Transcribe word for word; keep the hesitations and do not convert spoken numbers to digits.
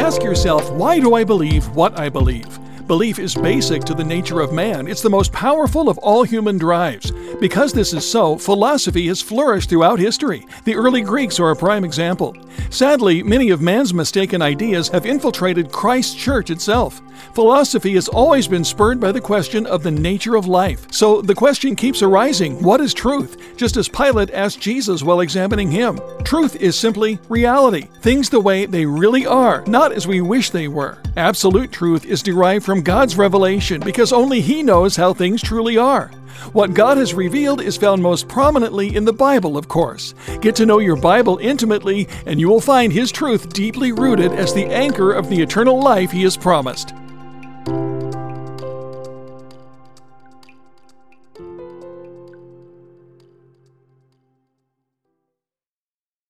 Ask yourself, why do I believe what I believe? Belief is basic to the nature of man. It's the most powerful of all human drives. Because this is so, philosophy has flourished throughout history. The early Greeks are a prime example. Sadly, many of man's mistaken ideas have infiltrated Christ's church itself. Philosophy has always been spurred by the question of the nature of life. So the question keeps arising, what is truth? Just as Pilate asked Jesus while examining him. Truth is simply reality, things the way they really are, not as we wish they were. Absolute truth is derived from God's revelation because only He knows how things truly are. What God has revealed is found most prominently in the Bible, of course. Get to know your Bible intimately, and you will find His truth deeply rooted as the anchor of the eternal life He has promised.